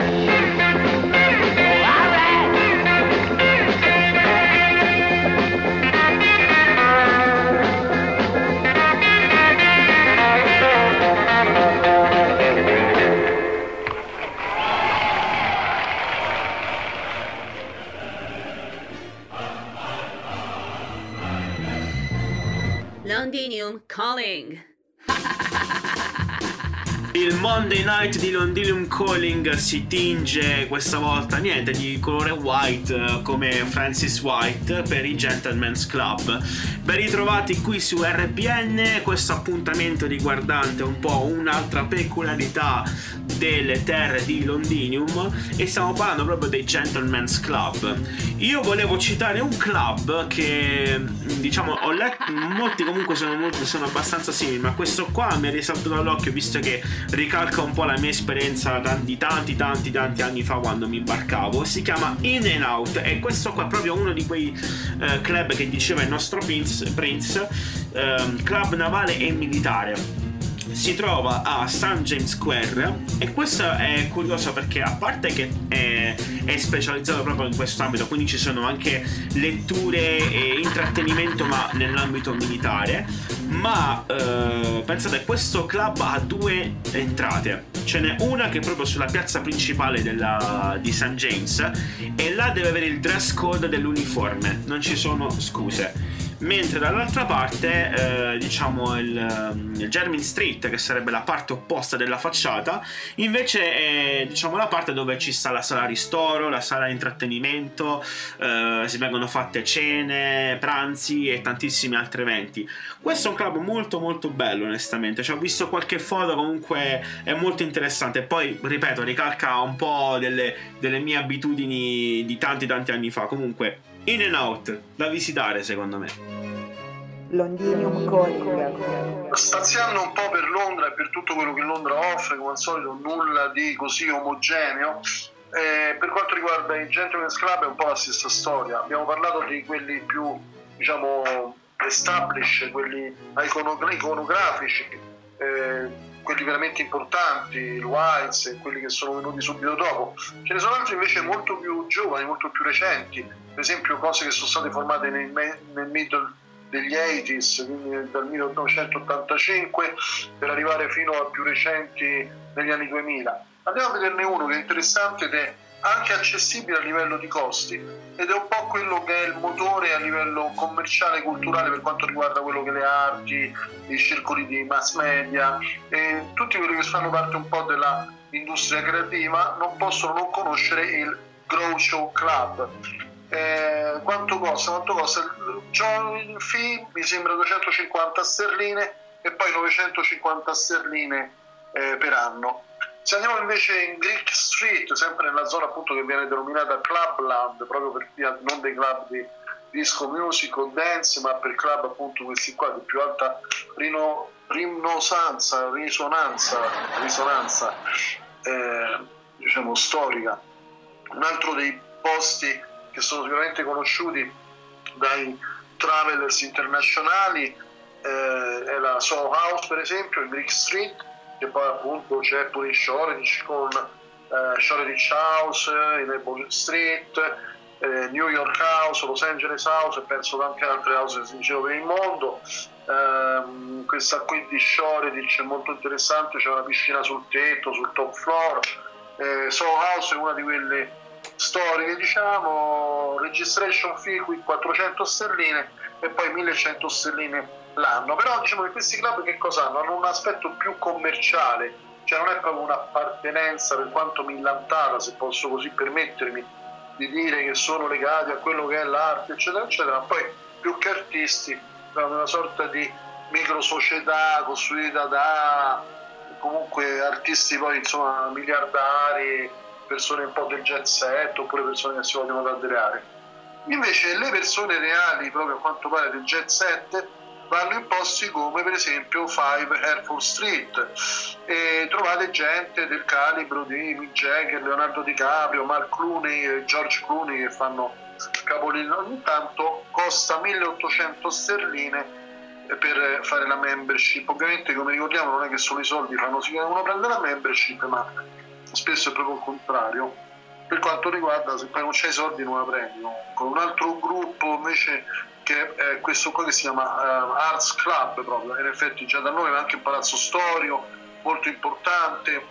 Londinium Calling. Il Monday Night di Londinium Calling si tinge questa volta niente di colore white come Francis White per i Gentleman's Club. Ben ritrovati qui su R P N, questo appuntamento riguardante un po' un'altra peculiarità delle terre di Londinium, e stiamo parlando proprio dei Gentleman's Club. Io volevo citare un club che, diciamo, ho letto, molti comunque sono, molti, sono abbastanza simili, ma questo qua mi è risaltato all'occhio visto che ricalca un po' la mia esperienza di tanti tanti tanti anni fa quando mi imbarcavo. Si chiama In and Out, e questo qua è proprio uno di quei eh, club che diceva il nostro Prince, Prince eh, club navale e militare. Si trova a Saint James Square, e questo è curioso perché, a parte che è, è specializzato proprio in questo ambito, quindi ci sono anche letture e intrattenimento ma nell'ambito militare, ma eh, pensate, questo club ha due entrate. Ce n'è una che è proprio sulla piazza principale della, di Saint James, e là deve avere il dress code dell'uniforme, non ci sono scuse. Mentre dall'altra parte, eh, diciamo il, il Jermyn Street, che sarebbe la parte opposta della facciata, invece è, diciamo, la parte dove ci sta la sala ristoro, la sala intrattenimento, eh, si vengono fatte cene, pranzi e tantissimi altri eventi. Questo è un club molto molto bello, onestamente, cioè, ho visto qualche foto, comunque è molto interessante. Poi, ripeto, ricalca un po' delle, delle mie abitudini di tanti tanti anni fa. Comunque, In and Out, da visitare secondo me. Londinium Calling. Spaziando un po' per Londra e per tutto quello che Londra offre, come al solito nulla di così omogeneo. Eh, per quanto riguarda i Gentleman's Club è un po' la stessa storia. Abbiamo parlato di quelli più, diciamo, established, quelli iconogra- iconografici, eh, quelli veramente importanti, il Whites e quelli che sono venuti subito dopo. Ce ne sono altri invece molto più giovani, molto più recenti, per esempio cose che sono state formate nel, nel middle degli ottanta, quindi dal millenovecentottantacinque per arrivare fino a più recenti negli anni duemila. Andiamo a vederne uno che è interessante ed è anche accessibile a livello di costi, ed è un po' quello che è il motore a livello commerciale e culturale per quanto riguarda quello che le arti, i circoli di mass media e tutti quelli che fanno parte un po' della industria creativa non possono non conoscere il Groucho Club. Eh, quanto costa? Quanto costa? Il fee mi sembra duecentocinquanta sterline e poi novecentocinquanta sterline eh, per anno. Se andiamo invece in Greek Street, sempre nella zona appunto che viene denominata Clubland, proprio per via non dei club di disco music o dance, ma per club appunto questi qua di più alta rino, rinosanza, risonanza, risonanza eh, diciamo storica. Un altro dei posti che sono sicuramente conosciuti dai travelers internazionali eh, è la Soho House, per esempio, in Greek Street, che poi appunto c'è pure in Shoreditch con eh, Shoreditch House, in Ebony Street, eh, New York House, Los Angeles House e penso anche altre house in giro per il mondo. Eh, questa qui di Shoreditch è molto interessante, c'è una piscina sul tetto, sul top floor. eh, Soho House è una di quelle storiche, diciamo, registration fee qui quattrocento sterline e poi millecento sterline l'anno. Però diciamo che questi club che cosa hanno? Hanno un aspetto più commerciale, cioè non è proprio un'appartenenza, per quanto millantata, se posso così permettermi di dire, che sono legati a quello che è l'arte eccetera eccetera, poi più che artisti hanno una sorta di micro società costruita da comunque artisti poi insomma miliardari, persone un po' del jet set oppure persone che si vogliono dare. Invece le persone reali, proprio a quanto pare del jet set, vanno in posti come per esempio cinque Hertford Street e trovate gente del calibro di Mick Jagger, Leonardo DiCaprio, Mark Clooney e George Clooney che fanno capolino. Ogni tanto costa milleottocento sterline per fare la membership. Ovviamente, come ricordiamo, non è che solo i soldi fanno sì che uno prende la membership, ma spesso è proprio il contrario. Per quanto riguarda, se poi non c'hai i soldi non la prendi. Con un altro gruppo invece, che è questo qua che si chiama uh, Arts Club, proprio in effetti già da noi, ma anche un palazzo storico molto importante,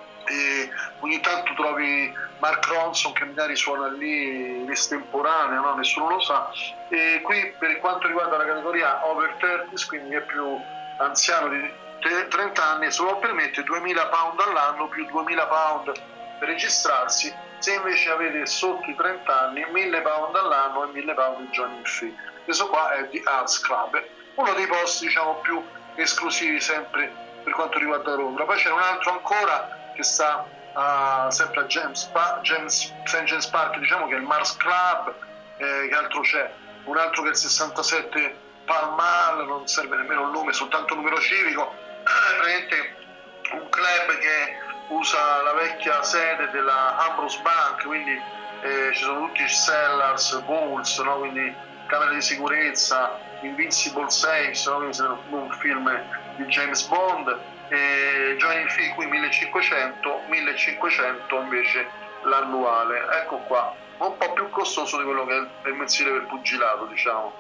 e ogni tanto trovi Mark Ronson che magari suona lì in estemporanea, no? Nessuno lo sa. E qui per quanto riguarda la categoria over thirty, quindi è più anziano di trenta anni e se lo permette duemila pound all'anno più duemila pound per registrarsi. Se invece avete sotto i trenta anni, mille pound all'anno e mille pound di joining fee. Questo qua è di Arts Club, uno dei posti diciamo più esclusivi sempre per quanto riguarda Londra. Poi c'è un altro ancora che sta uh, sempre a James, pa- James, Saint James Park, diciamo che è il Mars Club. Eh, che altro c'è? Un altro che è il sessantasette Pall Mall, non serve nemmeno il nome, soltanto il numero civico. È praticamente un club che usa la vecchia sede della Ambrose Bank, quindi eh, ci sono tutti i cellars, vaults, no? Quindi camere di sicurezza, invincible safes, no? Quindi un film di James Bond. E joining fee qui millecinquecento, millecinquecento invece l'annuale. Ecco qua, un po' più costoso di quello che è il mensile per pugilato, diciamo.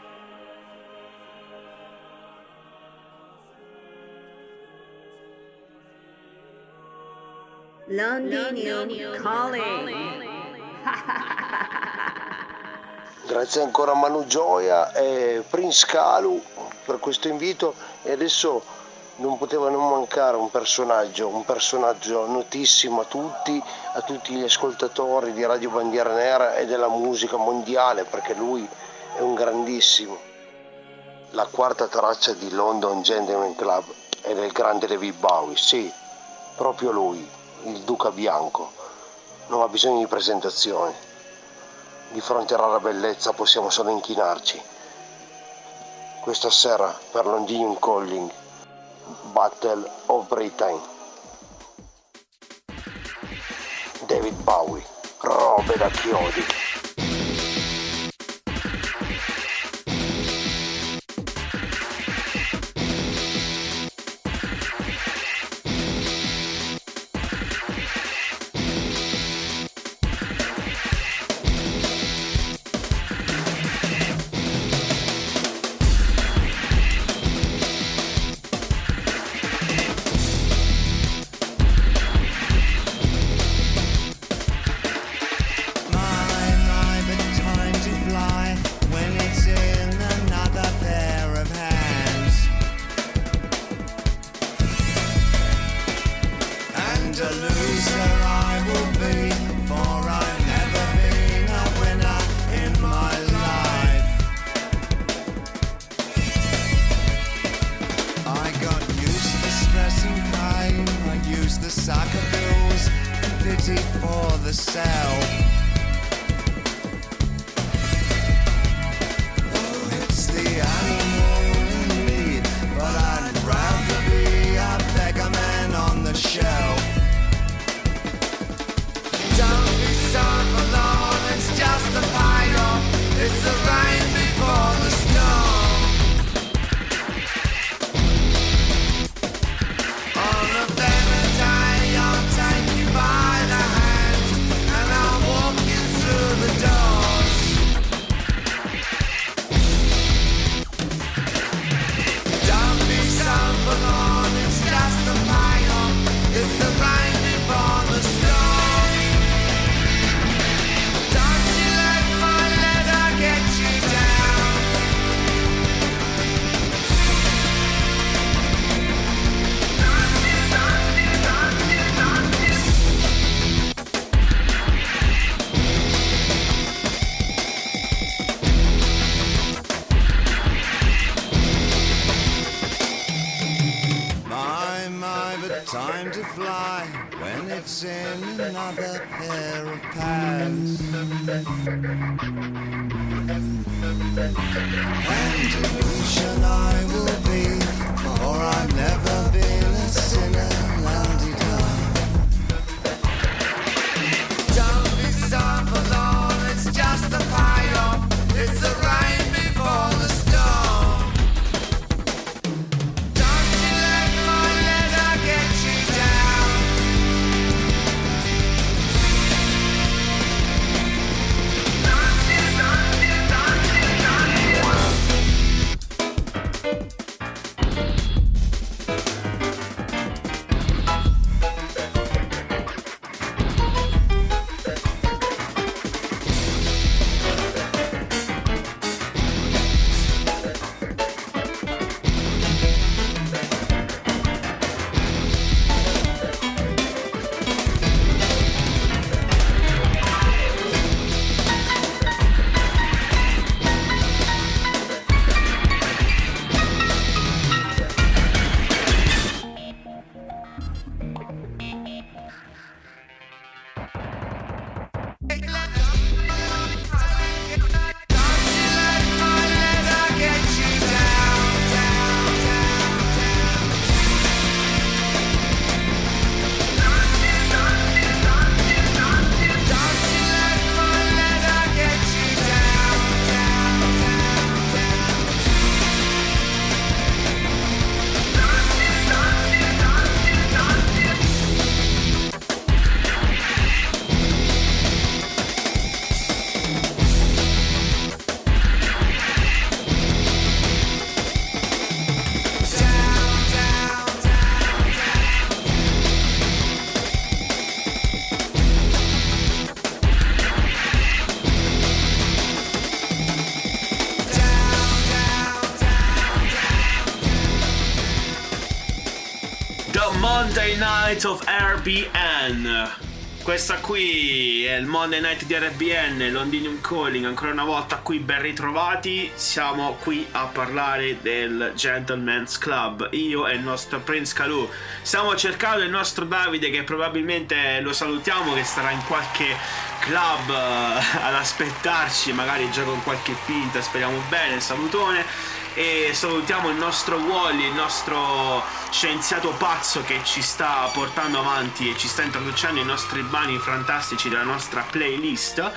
Londinium Calling. Grazie ancora a Manu Gioia e Prince Kalu per questo invito, e adesso non poteva non mancare un personaggio, un personaggio notissimo a tutti, a tutti gli ascoltatori di Radio Bandiera Nera e della musica mondiale, perché lui è un grandissimo. La quarta traccia di London Gentleman Club è del grande David Bowie, sì, proprio lui, il Duca Bianco. Non ha bisogno di presentazioni. Di fronte alla rara bellezza possiamo solo inchinarci. Questa sera per Londinium Calling, Battle of Britain. David Bowie, robe da chiodi. Monday Night of R B N. Questa qui è il Monday Night di R B N, Londinium Calling. Ancora una volta qui ben ritrovati. Siamo qui a parlare del Gentleman's Club, io e il nostro Prince Kalu. Stiamo cercando il nostro Davide, che probabilmente lo salutiamo, che starà in qualche club uh, ad aspettarci, magari già con qualche pinta, speriamo bene. Salutone. E salutiamo il nostro Wally, il nostro scienziato pazzo che ci sta portando avanti e ci sta introducendo i nostri brani fantastici della nostra playlist.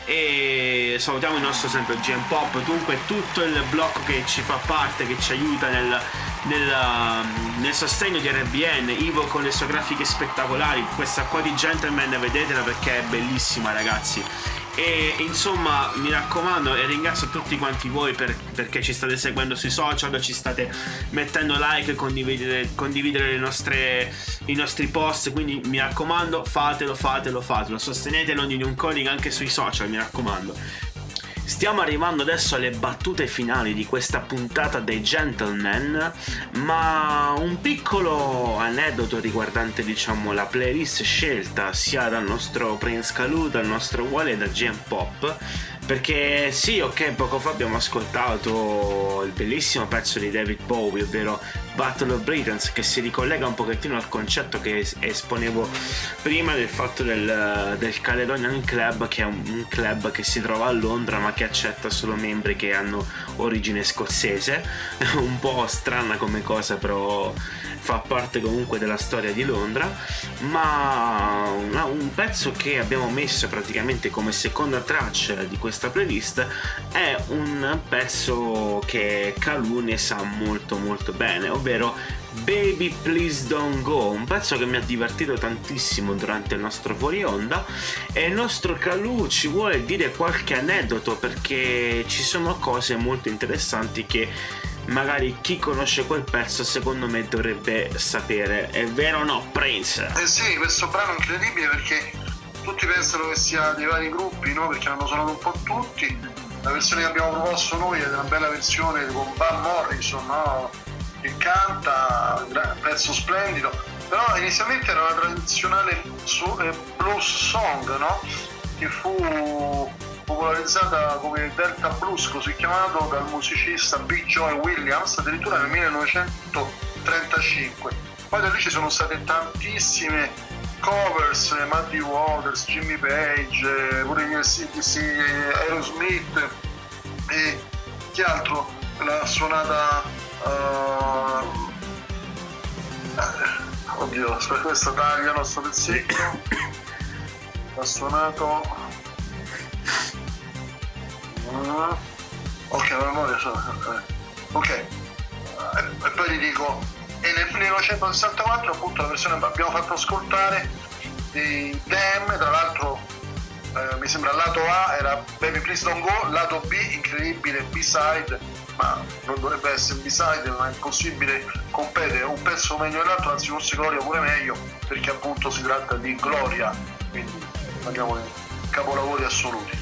E salutiamo il nostro sempre G M Pop, dunque tutto il blocco che ci fa parte, che ci aiuta nel, nel, nel sostegno di R B N. Ivo con le sue grafiche spettacolari, questa qua di Gentleman vedetela perché è bellissima, ragazzi. E insomma, mi raccomando, e ringrazio tutti quanti voi per, perché ci state seguendo sui social, ci state mettendo like, condividere, condividere le nostre, i nostri post. Quindi mi raccomando, fatelo, fatelo, fatelo. Sostenete Londinium Calling anche sui social, mi raccomando. Stiamo arrivando adesso alle battute finali di questa puntata dei Gentleman, ma un piccolo aneddoto riguardante, diciamo, la playlist scelta sia dal nostro Prince Kalu, dal nostro Wally e da G M Pop. Perché sì, ok, poco fa abbiamo ascoltato il bellissimo pezzo di David Bowie, ovvero Battle of Britons, che si ricollega un pochettino al concetto che esponevo prima del fatto del, del Caledonian Club, che è un, un club che si trova a Londra ma che accetta solo membri che hanno origine scozzese. Un po' strana come cosa, però fa parte comunque della storia di Londra. Ma una, un pezzo che abbiamo messo praticamente come seconda traccia di questa playlist è un pezzo che Kalu ne sa molto molto bene, ovvero Baby Please Don't Go, un pezzo che mi ha divertito tantissimo durante il nostro fuori onda. E il nostro Kalu ci vuole dire qualche aneddoto, perché ci sono cose molto interessanti che magari chi conosce quel pezzo secondo me dovrebbe sapere. È vero o no, Prince? Eh sì, questo brano è incredibile perché tutti pensano che sia dei vari gruppi, no? Perché hanno suonato un po' tutti. La versione che abbiamo proposto noi è una bella versione con Van Morrison, no? Che canta, un pezzo splendido. Però inizialmente era una tradizionale blues song, no? Che fu popolarizzata come Delta Blues, così chiamato, dal musicista Big Joe Williams addirittura nel millenovecentotrentacinque. Poi da lì ci sono state tantissime covers, Muddy Waters, Jimmy Page, pure gli S D C, Aerosmith, e chi altro l'ha suonata, uh... oddio, questa taglia, nostro pezzetto l'ha suonato. Uh, ok, la memoria ok, e, e poi ti dico, e nel millenovecentosessantaquattro appunto la versione che abbiamo fatto ascoltare di Damn, tra l'altro eh, mi sembra lato A era Baby Please Don't Go, lato B incredibile B-side, ma non dovrebbe essere B-side, non è possibile competere un pezzo meglio dell'altro, anzi forse Gloria pure meglio, perché appunto si tratta di Gloria, quindi parliamo di capolavori assoluti.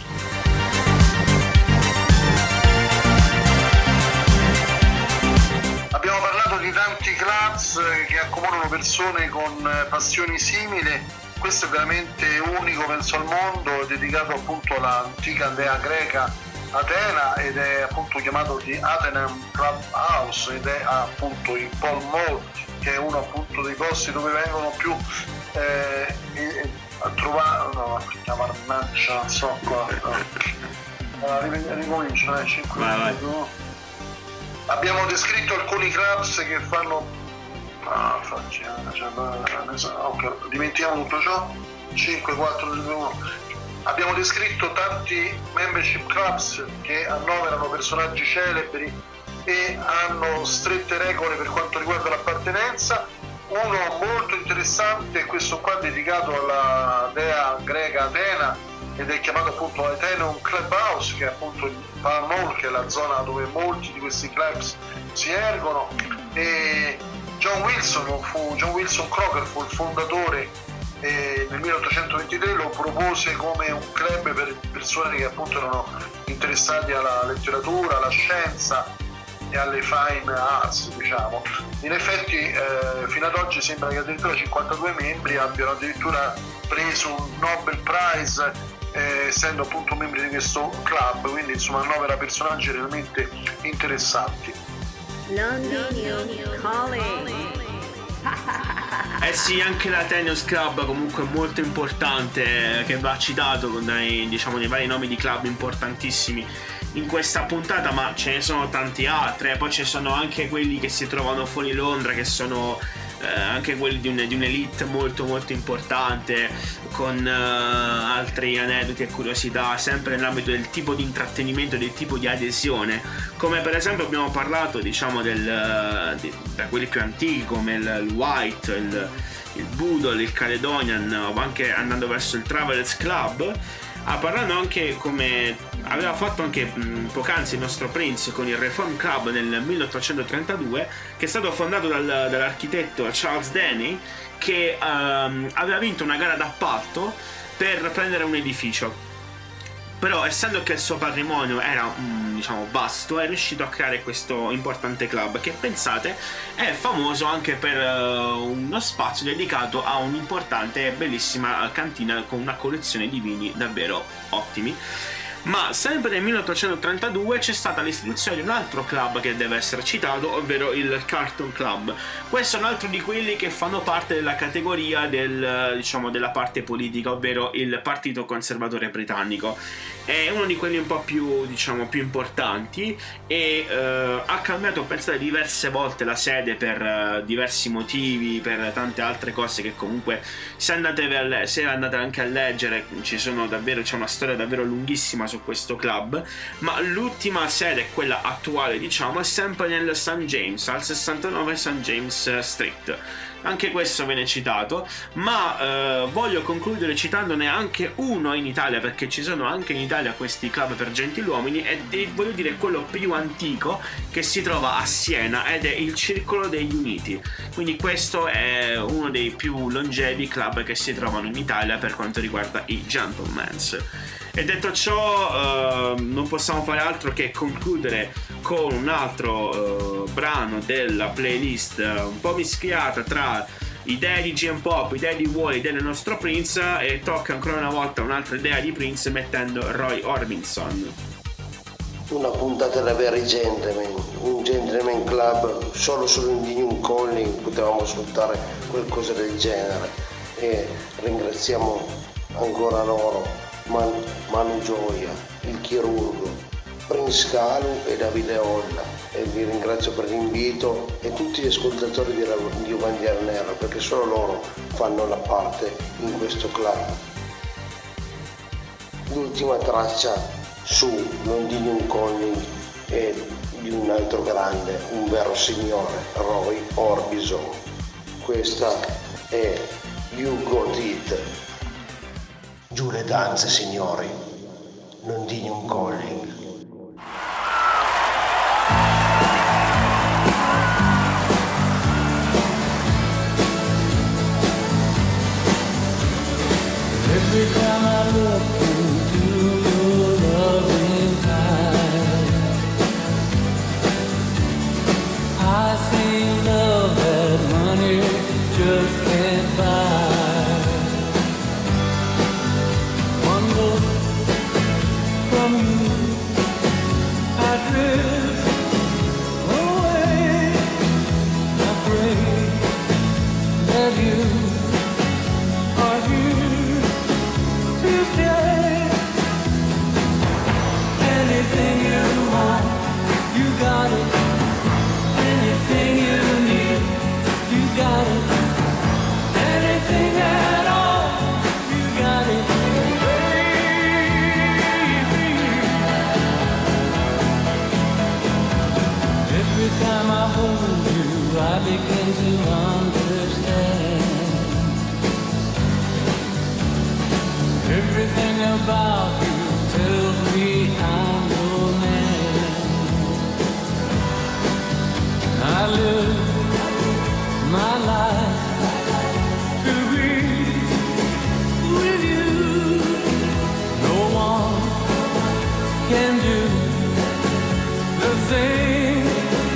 Abbiamo parlato di tanti clubs che accomunano persone con passioni simili. Questo è veramente unico, penso, al mondo, è dedicato appunto all'antica dea greca Atena ed è appunto chiamato di Athenaeum Club House ed è appunto il Pall Mall, che è uno appunto dei posti dove vengono più eh, a trovare, no, la mannaggia, non so qua, no. Ricomincio, eh, cinque minuti, no? Abbiamo descritto alcuni clubs che fanno ah, facciamo, cioè, okay, dimentichiamo tutto ciò. Cinque, quattro, tre, due, uno. Abbiamo descritto tanti membership clubs che annoverano personaggi celebri e hanno strette regole per quanto riguarda l'appartenenza. Uno molto interessante è questo qua, dedicato alla dea greca Atena, ed è chiamato appunto Athenaeum Clubhouse, che è appunto il Pall Mall, che è la zona dove molti di questi clubs si ergono. E John Wilson fu John Wilson Crocker fu il fondatore, e nel milleottocentoventitré lo propose come un club per persone che appunto erano interessati alla letteratura, alla scienza, e alle fine arts, diciamo. In effetti eh, fino ad oggi sembra che addirittura cinquantadue membri abbiano addirittura preso un Nobel Prize eh, essendo appunto membri di questo club, quindi insomma annovera personaggi realmente interessanti. Londinium Calling. Eh sì, anche l'Athenaeus Club comunque molto importante, che va citato con dei, diciamo, dei vari nomi di club importantissimi in questa puntata, ma ce ne sono tanti altri. Poi ci sono anche quelli che si trovano fuori Londra, che sono eh, anche quelli di, un, di un'elite molto molto importante, con eh, altri aneddoti e curiosità sempre nell'ambito del tipo di intrattenimento, del tipo di adesione, come per esempio abbiamo parlato, diciamo, del, di, da quelli più antichi come il, il White, il, il Boodle, il Caledonian, o anche andando verso il Travelers Club, ah, parlando anche, come aveva fatto anche mh, poc'anzi il nostro Prince, con il Reform Club nel milleottocentotrentadue, che è stato fondato dal, dall'architetto Charles Denny, che um, aveva vinto una gara d'appalto per prendere un edificio. Però, essendo che il suo patrimonio era mm, diciamo vasto, è riuscito a creare questo importante club che, pensate, è famoso anche per uh, uno spazio dedicato a un'importante e bellissima cantina con una collezione di vini davvero ottimi. Ma sempre nel milleottocentotrentadue c'è stata l'istituzione di un altro club che deve essere citato, ovvero il Carlton Club. Questo è un altro di quelli che fanno parte della categoria del, diciamo, della parte politica, ovvero il Partito Conservatore Britannico. È uno di quelli un po' più, diciamo, più importanti e eh, ha cambiato, pensate, diverse volte la sede per eh, diversi motivi, per tante altre cose che comunque, se andate, a le- se andate anche a leggere, ci sono davvero, c'è una storia davvero lunghissima su questo club. Ma l'ultima sede, quella attuale, diciamo, è sempre nel Saint James, al sessantanove Saint James Street. Anche questo viene citato, ma eh, voglio concludere citandone anche uno in Italia, perché ci sono anche in Italia questi club per gentiluomini, e, e voglio dire quello più antico, che si trova a Siena, ed è il Circolo degli Uniti. Quindi questo è uno dei più longevi club che si trovano in Italia per quanto riguarda i gentlemen's. E detto ciò, eh, non possiamo fare altro che concludere con un altro eh, brano della playlist eh, un po' mischiata tra idee di G M Pop, idee di Wall, idee del nostro Prince, e tocca ancora una volta un'altra idea di Prince mettendo Roy Orbison. Una puntata da veri gentleman, un gentleman club, solo su Londinium Calling potevamo ascoltare qualcosa del genere, e ringraziamo ancora loro, Man- Manu Gioia, il chirurgo, Prince Calu e Davide Olla, e vi ringrazio per l'invito, e tutti gli ascoltatori di Radio Bandiera Nera, perché solo loro fanno la parte in questo club. L'ultima traccia su Londinium Calling è di un altro grande, un vero signore, Roy Orbison. Questa è You Got It. Giù le danze, signori. Londinium Calling. Every time I look into your loving eyes, I see love that money just can't buy. One look from you, I drift away. I pray that you are here to stay. Anything you want, you got it. Anything you need, you got it. Anything at all, you got it, baby. Every time I hold you, I begin to understand. Everything about you tells me I'm your man. I live my life to be with you. No one can do the thing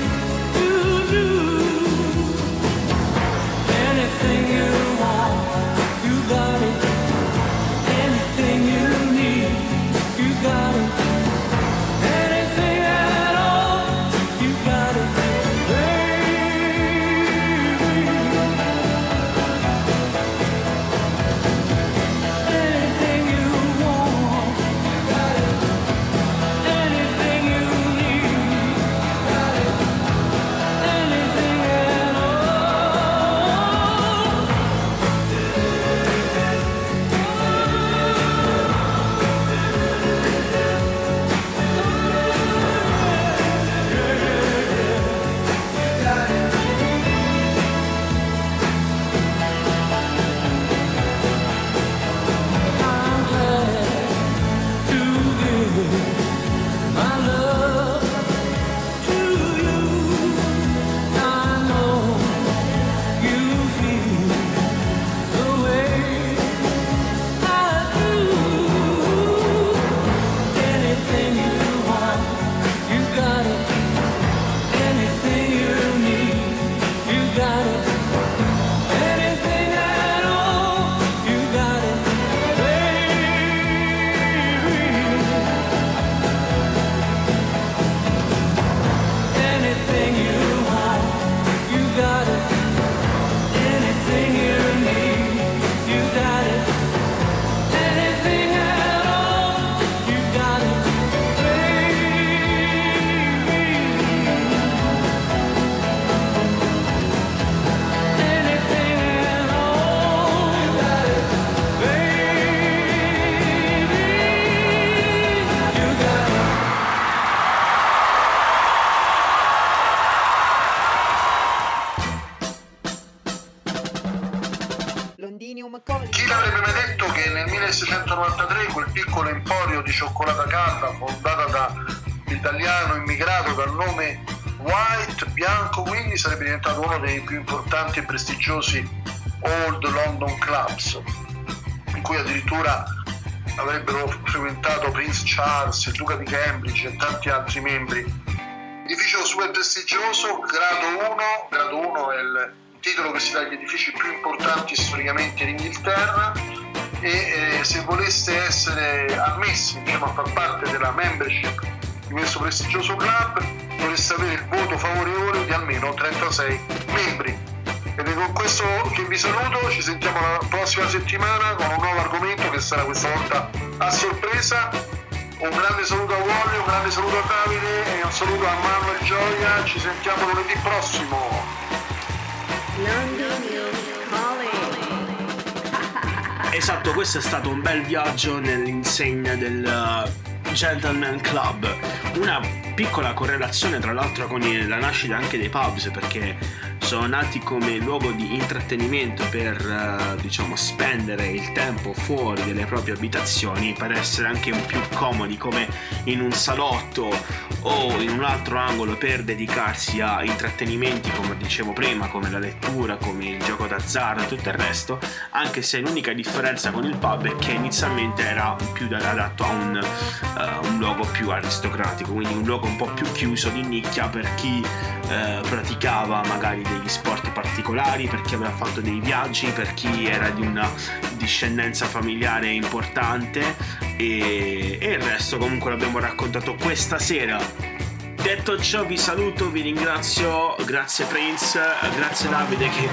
my love to you. I know you feel the way I do. Anything you want, you got it. Anything you need, you got it. Anything at all, you got it, baby. Anything you want, you got it. Anything you need, you got it. Anything at all, you got it, baby. Anything at all, you got it, baby. You got it. Londinium Calling. Chi l'avrebbe mai detto che nel milleseicentonovantatré quel piccolo emporio di cioccolata calda fondato dall'italiano immigrato dal nome White Bianco Willy sarebbe diventato uno dei più importanti e prestigiosi Old London Clubs, in cui addirittura avrebbero frequentato Prince Charles, il Duca di Cambridge e tanti altri membri. Edificio super prestigioso, grado uno, grado uno è il titolo che si dà agli edifici più importanti storicamente in Inghilterra e eh, se voleste essere ammessi, diciamo, a far parte della membership di questo prestigioso club dovreste avere il voto favorevole di almeno trentasei membri. Ed è con questo che vi saluto, ci sentiamo la prossima settimana con un nuovo argomento che sarà questa volta a sorpresa. Un grande saluto a Wally, un grande saluto a Davide e un saluto a Manuel Gioia, ci sentiamo lunedì prossimo. Londinium Calling. Esatto, questo è stato un bel viaggio nell'insegna del uh, Gentleman Club. Una piccola correlazione tra l'altro con il- la nascita anche dei pubs, perché sono nati come luogo di intrattenimento per eh, diciamo spendere il tempo fuori dalle proprie abitazioni per essere anche un più comodi, come in un salotto o in un altro angolo, per dedicarsi a intrattenimenti come dicevo prima, come la lettura, come il gioco d'azzardo e tutto il resto, anche se l'unica differenza con il pub è che inizialmente era più da- adatto a un, eh, un luogo più aristocratico, quindi un luogo un po' più chiuso di nicchia per chi eh, praticava magari degli sport particolari, per chi aveva fatto dei viaggi, per chi era di una discendenza familiare importante e, e il resto comunque l'abbiamo raccontato questa sera. Detto ciò vi saluto, vi ringrazio, grazie Prince, grazie Davide che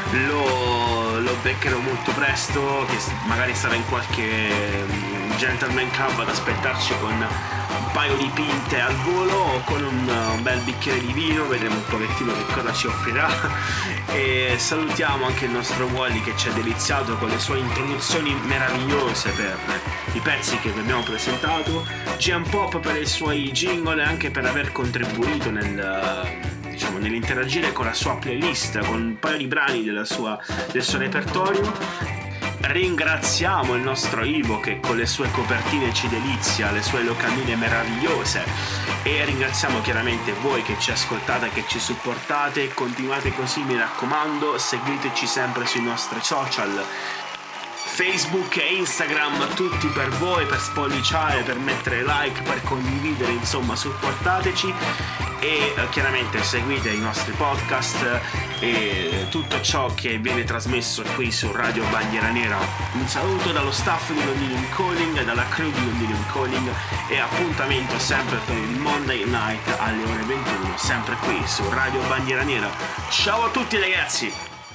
lo, lo beccherò molto presto, che magari sarà in qualche mm, Gentleman Club ad aspettarci con un paio di pinte al volo o con un, un bel bicchiere di vino, vedremo un pochettino che cosa ci offrirà. E salutiamo anche il nostro Wally che ci ha deliziato con le sue introduzioni meravigliose per i pezzi che vi abbiamo presentato, G M Pop per i suoi jingle e anche per aver contribuito nel, diciamo, nell'interagire con la sua playlist, con un paio di brani della sua, del suo repertorio. Ringraziamo il nostro Ivo che con le sue copertine ci delizia, le sue locandine meravigliose, e ringraziamo chiaramente voi che ci ascoltate, che ci supportate. Continuate così, mi raccomando, seguiteci sempre sui nostri social Facebook e Instagram, tutti per voi, per spolliciare, per mettere like, per condividere, insomma supportateci. E eh, chiaramente seguite i nostri podcast e tutto ciò che viene trasmesso qui su Radio Bandiera Nera. Un saluto dallo staff di Londinium Calling e dalla crew di Londinium Calling, e appuntamento sempre per il Monday Night alle ore ventuno, sempre qui su Radio Bandiera Nera. Ciao a tutti ragazzi!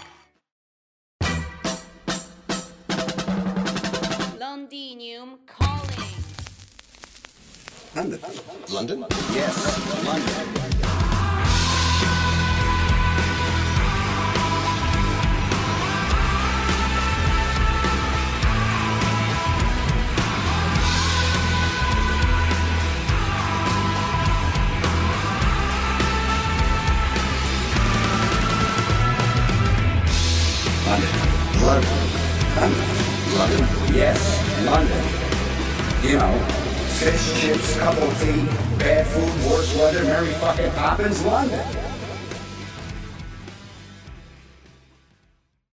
Londinium Calling. London. London? Yes, London. London. London. London. London. Yes, London. You know, Fish, chips, cup of tea, bad food, worse weather, Mary fucking Poppins, London.